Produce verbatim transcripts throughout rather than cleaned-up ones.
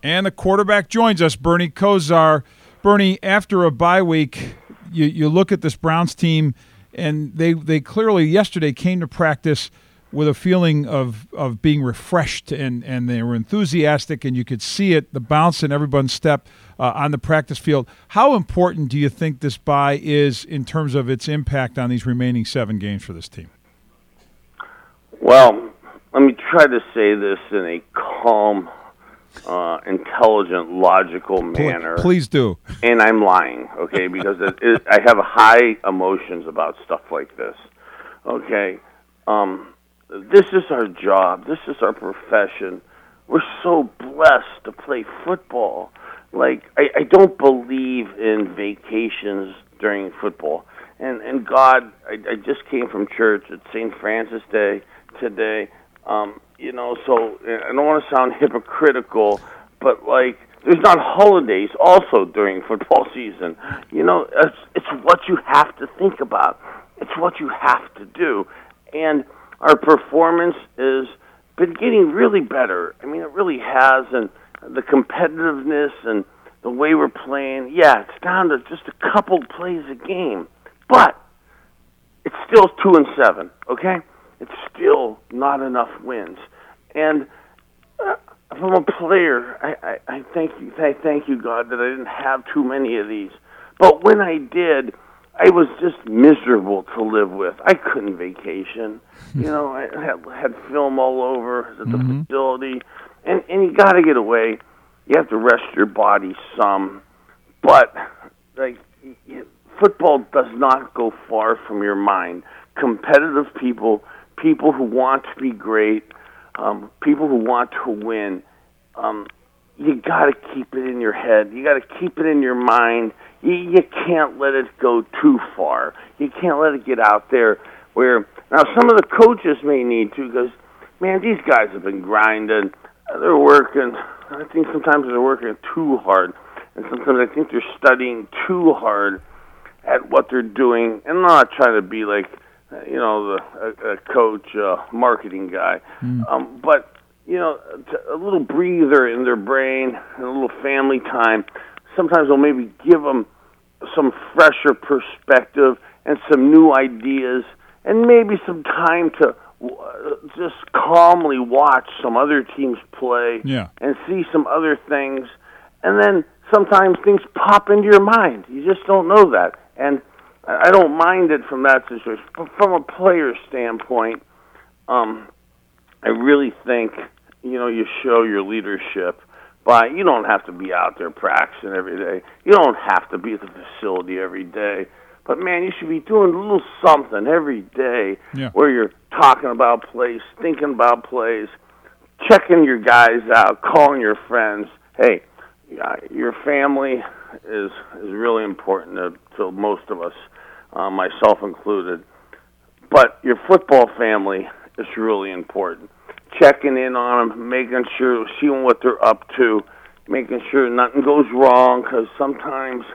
And the quarterback joins us, Bernie Kosar. Bernie, after a bye week, you, you look at this Browns team, and they, they clearly yesterday came to practice with a feeling of, of being refreshed, and, and they were enthusiastic, and you could see it, the bounce in everyone's step uh, on the practice field. How important do you think this bye is in terms of its impact on these remaining seven games for this team? Well, let me try to say this in a calm, uh, intelligent, logical manner. Please do. And I'm lying, okay, because it, it, I have high emotions about stuff like this, okay? Um, this is our job. This is our profession. We're so blessed to play football. Like, I, I don't believe in vacations during football. And, and God, I, I just came from church at Saint Francis Day today. Um, you know, so I don't want to sound hypocritical, but like, there's not holidays also during football season. You know, it's, it's what you have to think about. It's what you have to do. And our performance has been getting really better. I mean, it really has. And the competitiveness and the way we're playing, yeah, it's down to just a couple plays a game. But it's still two and seven, okay? It's still not enough wins. And uh, from a player, I, I, I thank you, I thank you, God, that I didn't have too many of these. But when I did, I was just miserable to live with. I couldn't vacation. You know, I had, had film all over at the mm-hmm. facility. And, and you got to get away. You have to rest your body some. But, like, you, football does not go far from your mind. Competitive people, people who want to be great, um, people who want to win, um, you got to keep it in your head. You got to keep it in your mind. You, you can't let it go too far. You can't let it get out there where, now some of the coaches may need to, because, man, these guys have been grinding. They're working. I think sometimes they're working too hard, and sometimes I think they're studying too hard at what they're doing. And I'm not trying to be like, you know, the a, a coach, uh, marketing guy, mm. um, but you know, a little breather in their brain and a little family time. Sometimes they'll maybe give them some fresher perspective and some new ideas, and maybe some time to just calmly watch some other teams play yeah. and see some other things. And then sometimes things pop into your mind. You just don't know that. And I don't mind it from that situation. But from a player standpoint, um, I really think, you know, you show your leadership by, you don't have to be out there practicing every day. You don't have to be at the facility every day. But, man, you should be doing a little something every day yeah. where you're talking about plays, thinking about plays, checking your guys out, calling your friends. Hey, your family is is really important to, to most of us, uh, myself included. But your football family is really important. Checking in on them, making sure, seeing what they're up to, making sure nothing goes wrong, because sometimes,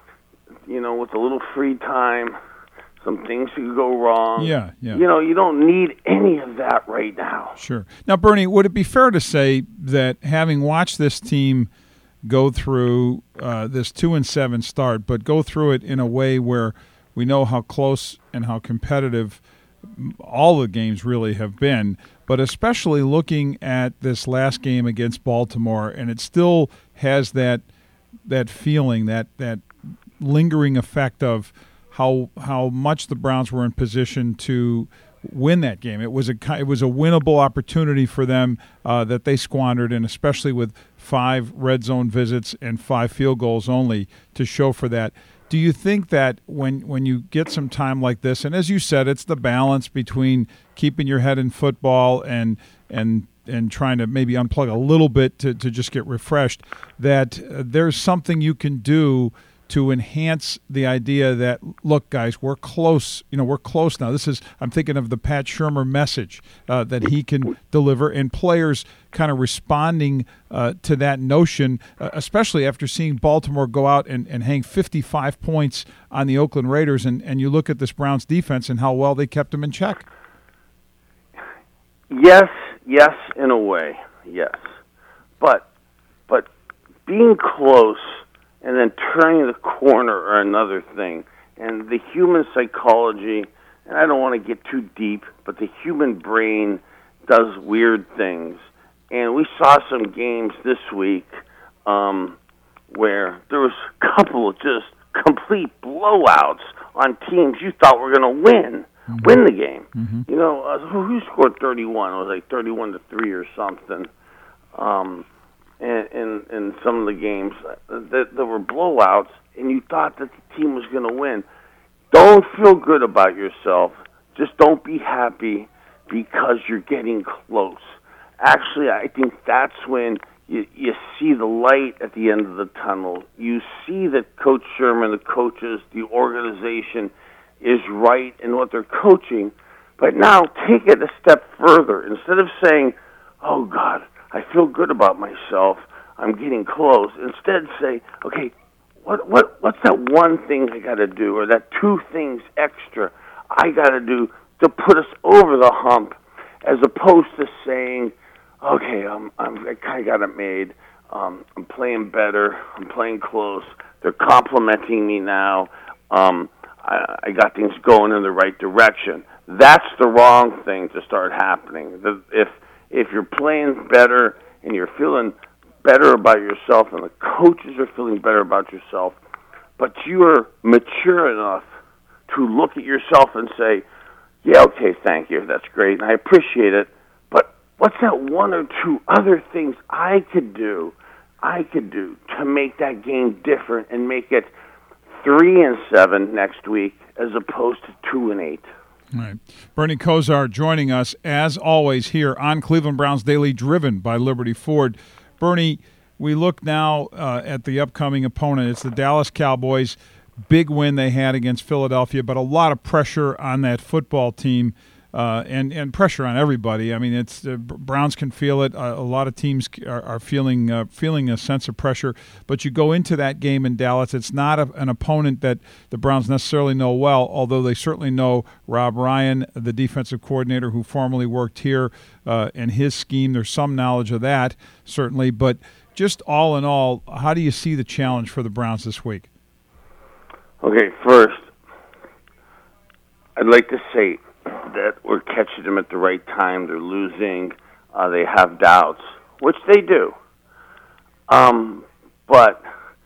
you know, with a little free time, some things could go wrong. Yeah, yeah. You know, you don't need any of that right now. Sure. Now, Bernie, would it be fair to say that having watched this team go through uh, this two and seven start, but go through it in a way where we know how close and how competitive all the games really have been, but especially looking at this last game against Baltimore, and it still has that that feeling, that that lingering effect of how how much the Browns were in position to win that game. It was a it was a winnable opportunity for them uh, that they squandered, and especially with five red zone visits and five field goals only to show for that. Do you think that when when you get some time like this, and as you said, it's the balance between keeping your head in football and and and trying to maybe unplug a little bit to, to just get refreshed, that uh, there's something you can do to enhance the idea that, look, guys, we're close. You know, we're close now. This is, I'm thinking of the Pat Shurmur message uh, that he can deliver, and players kind of responding uh, to that notion, uh, especially after seeing Baltimore go out and, and hang fifty-five points on the Oakland Raiders, and, and you look at this Browns defense and how well they kept them in check. Yes, yes, in a way, yes. But, but being close and then turning the corner are another thing. And the human psychology, and I don't want to get too deep, but the human brain does weird things. And we saw some games this week um, where there was a couple of just complete blowouts on teams you thought were going to win, mm-hmm. win the game. Mm-hmm. You know, uh, who, who scored thirty-one? It was like thirty-one to three or something. Um, and in in some of the games, that there were blowouts, and you thought that the team was going to win. Don't feel good about yourself. Just don't be happy because you're getting close. Actually, I think that's when you, you see the light at the end of the tunnel. You see that Coach Sherman, the coaches, the organization is right in what they're coaching. But now take it a step further. Instead of saying, oh, God, I feel good about myself, I'm getting close. Instead say, okay, what what what's that one thing I got to do, or that two things extra I got to do to put us over the hump, as opposed to saying, okay, I'm, I'm, I kind of got it made. Um, I'm playing better. I'm playing close. They're complimenting me now. Um, I, I got things going in the right direction. That's the wrong thing to start happening. The, if if you're playing better and you're feeling better about yourself and the coaches are feeling better about yourself, but you are mature enough to look at yourself and say, yeah, okay, thank you, that's great, and I appreciate it, but what's that one or two other things I could do, I could do to make that game different and make it three and seven next week as opposed to two and eight? All right. Bernie Kosar joining us, as always, here on Cleveland Browns Daily, driven by Liberty Ford. Bernie, we look now uh, at the upcoming opponent. It's the Dallas Cowboys. Big win they had against Philadelphia, but a lot of pressure on that football team uh, and, and pressure on everybody. I mean, it's uh, Browns can feel it. Uh, a lot of teams are, are feeling uh, feeling a sense of pressure. But you go into that game in Dallas, it's not a, an opponent that the Browns necessarily know well, although they certainly know Rob Ryan, the defensive coordinator who formerly worked here, uh, and his scheme. There's some knowledge of that, certainly. But just all in all, how do you see the challenge for the Browns this week? Okay, first, I'd like to say that we're catching them at the right time. They're losing. Uh, they have doubts, which they do. Um, but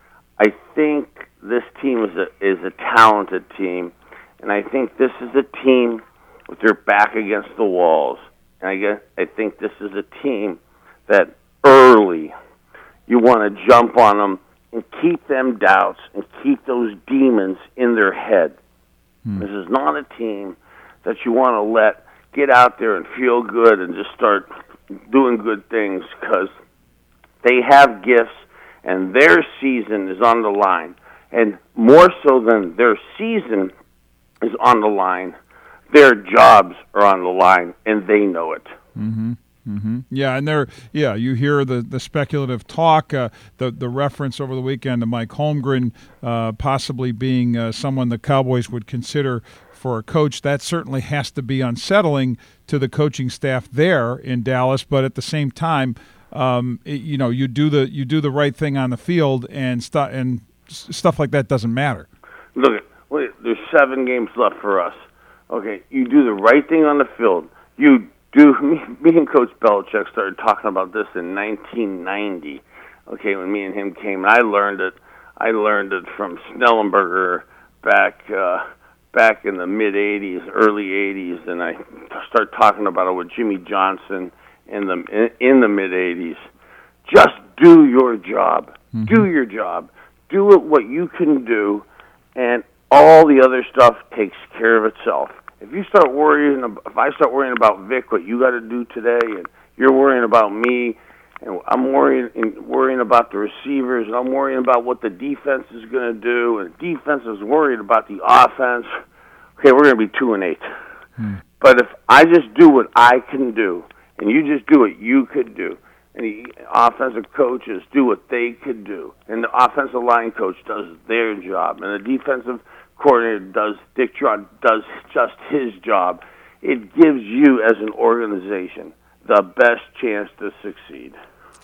I think this team is a, is a talented team, and I think this is a team with their back against the walls. And I guess I think this is a team that early you want to jump on them and keep them doubts and keep those demons in their head. Hmm. This is not a team that you want to let get out there and feel good and just start doing good things, because they have gifts and their season is on the line. And more so than their season is on the line, their jobs are on the line, and they know it. Mm-hmm. Mm-hmm. Yeah, and there, yeah, you hear the, the speculative talk, uh, the the reference over the weekend to Mike Holmgren uh, possibly being uh, someone the Cowboys would consider for a coach. That certainly has to be unsettling to the coaching staff there in Dallas. But at the same time, um, it, you know, you do the you do the right thing on the field, and stuff and stuff like that doesn't matter. Look, wait, there's seven games left for us. Okay, you do the right thing on the field. You. Do me, me and Coach Belichick started talking about this in nineteen ninety. Okay, when me and him came, and I learned it. I learned it from Snellenberger back uh, back in the mid eighties, early eighties, and I started talking about it with Jimmy Johnson in the in, in the mid eighties. Just do your job. Mm-hmm. Do your job. Do it what you can do, and all the other stuff takes care of itself. If you start worrying, if I start worrying about Vic, what you got to do today, and you're worrying about me, and I'm worrying and worrying about the receivers, and I'm worrying about what the defense is going to do, and the defense is worried about the offense, okay, we're going to be two and eight. Hmm. But if I just do what I can do, and you just do what you could do, and the offensive coaches do what they could do, and the offensive line coach does their job, and the defensive coordinator does, Dick Trott does just his job, it gives you as an organization the best chance to succeed.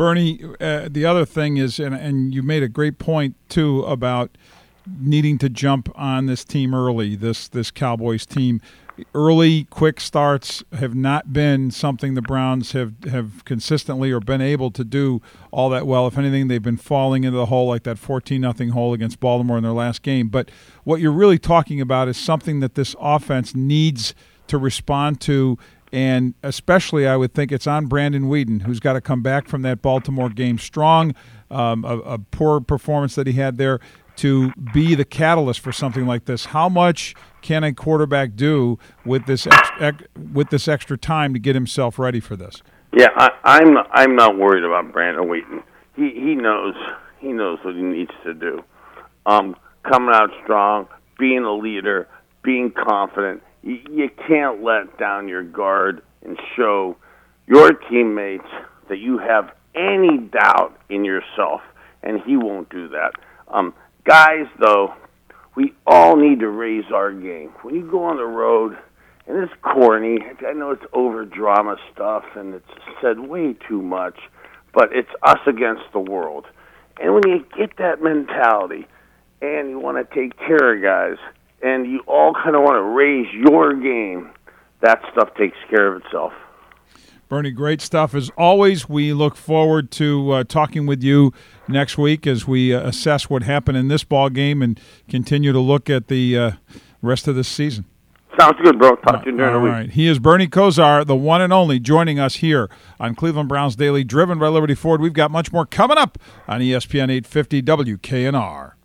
Bernie, uh, the other thing is, and, and you made a great point, too, about needing to jump on this team early, this this Cowboys team. Early, quick starts have not been something the Browns have, have consistently or been able to do all that well. If anything, they've been falling into the hole like that fourteen nothing hole against Baltimore in their last game. But what you're really talking about is something that this offense needs to respond to, and especially I would think it's on Brandon Weeden, who's got to come back from that Baltimore game strong, um, a, a poor performance that he had there, to be the catalyst for something like this. How much can a quarterback do with this ex- ex- with this extra time to get himself ready for this? Yeah, I, I'm I'm not worried about Brandon Weeden. He he knows he knows what he needs to do. Um, coming out strong, being a leader, being confident. You, you can't let down your guard and show your teammates that you have any doubt in yourself, and he won't do that. Um, guys, though, we all need to raise our game. When you go on the road, and it's corny, I know it's over-drama stuff, and it's said way too much, but it's us against the world. And when you get that mentality, and you want to take care of guys, and you all kind of want to raise your game, that stuff takes care of itself. Bernie, great stuff. As always, we look forward to uh, talking with you next week as we uh, assess what happened in this ball game and continue to look at the uh, rest of this season. Sounds good, bro. Talk to you during the week. All right. He is Bernie Kosar, the one and only, joining us here on Cleveland Browns Daily, driven by Liberty Ford. We've got much more coming up on E S P N eight fifty W K N R.